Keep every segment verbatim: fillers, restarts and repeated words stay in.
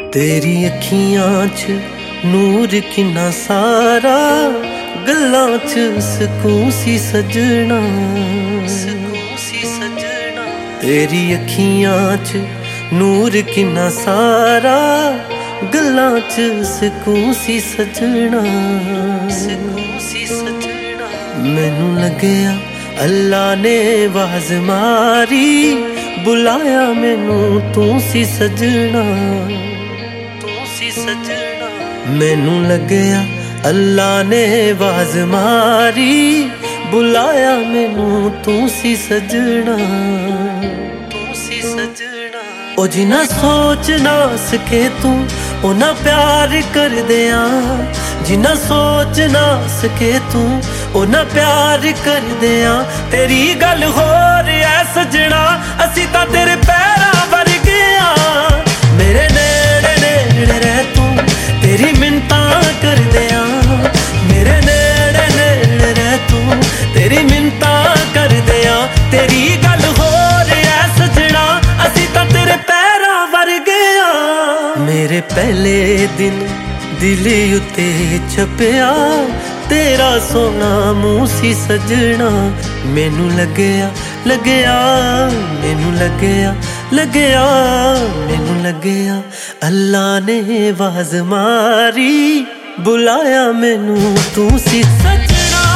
तेरी अखियां च नूर किन्ना सारा, गल्लां च सकून सी सजना, सकून सी सजना। तेरी अखियां च नूर किन्ना सारा, गल्लां च सकून सी सजना, सकून सी सजना। मैनू लगया अल्लाह ने आवाज़ मारी, बुलाया मैनू तू सी सजना, तू सी सजना। मैनू लगया अल्लाह ने आवाज़ मारी, बुलाया मैनू तू सी सजना, तू सी सजना। ओ जिन्ना सोच ना सके तू उन्ना प्यार कर दिया, जिन्ना सोच ना सके तू उन्ना प्यार कर दिया। तेरी गल हो रहा सजना, असी तां तेरे पैरां वर्गे आ। मेरे नेड़े नेड़े रह तू, तेरी मिन्नतां कर दिया। मेरे नेड़े नेड़े रह तू, तेरी मिन्नतां कर दिया। तेरी गल हो रहा सजना, असी तां तेरे पैरां वर्गे आ। मेरे पहले दिन दिल उत्ते छपया, तेरा सोना मुँह सी सजना। मैनू लगया लगया मैनू लगया लगया मैनू लगया अल्लाह ने आवाज़ मारी, बुलाया मैनू तू सी सजना,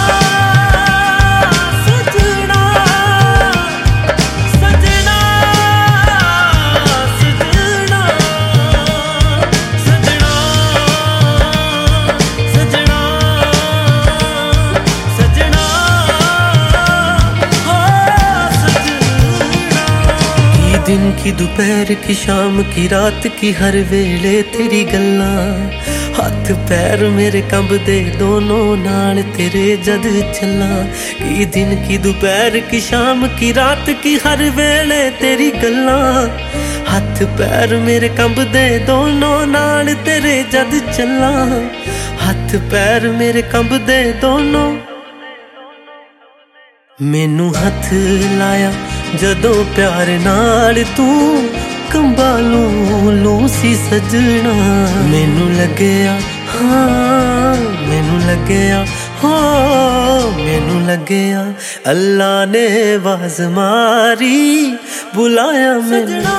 सजना, सजना, सजना, सजना, सजना, सजना, हो सजना। की दिन की दोपहर की शाम की रात की हर वेले तेरी गल्लां, हाथ पैर मेरे कंबदे दोनों नाल तेरे जद चला। की दिन की दोपहर की शाम की रात की हर वेले तेरी गल्लां, हाथ पैर मेरे कंबदे दोनों नाल तेरे जद चला। हाथ पैर मेरे कंबदे दोनों, मैनू हथ लाया जदों प्यार नाल तू, कंबालू लू सी सजना। मैनू लगया हाँ मैनू लगया हाँ मैनू लगया अल्लाह ने आवाज़ मारी, बुलाया मैनू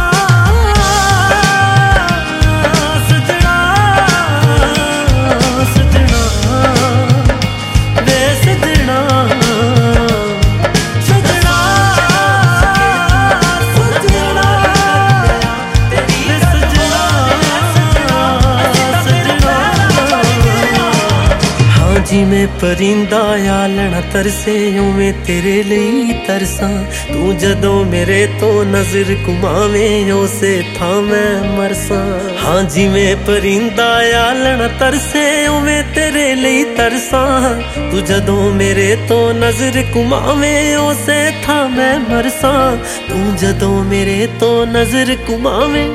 जिमें परिंदा आलना तरसे, उवें तेरे लिए तरसा। तू जदों मेरे तो नजर घुमावें, उसे थां मैं मरसा। हाँ जिमें परिंदा आलना तरसे, उवें तेरे लिए तरसा। तू जदों मेरे तो नजर घुमावें, उसे थां मैं मरसा। तू जदों मेरे तो नजर घुमावें।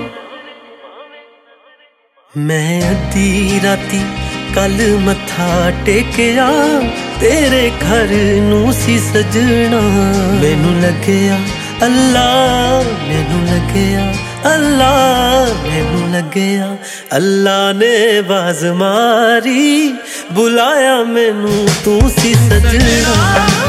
मैं अद्धी राती कल मत्था टेकया, तेरे घर नू सी सजना। मैनू लगया अल्लाह मैनू लगया अल्लाह मैनू लगया अल्लाह ने आवाज़ मारी, बुलाया मैनू तू सी सजना।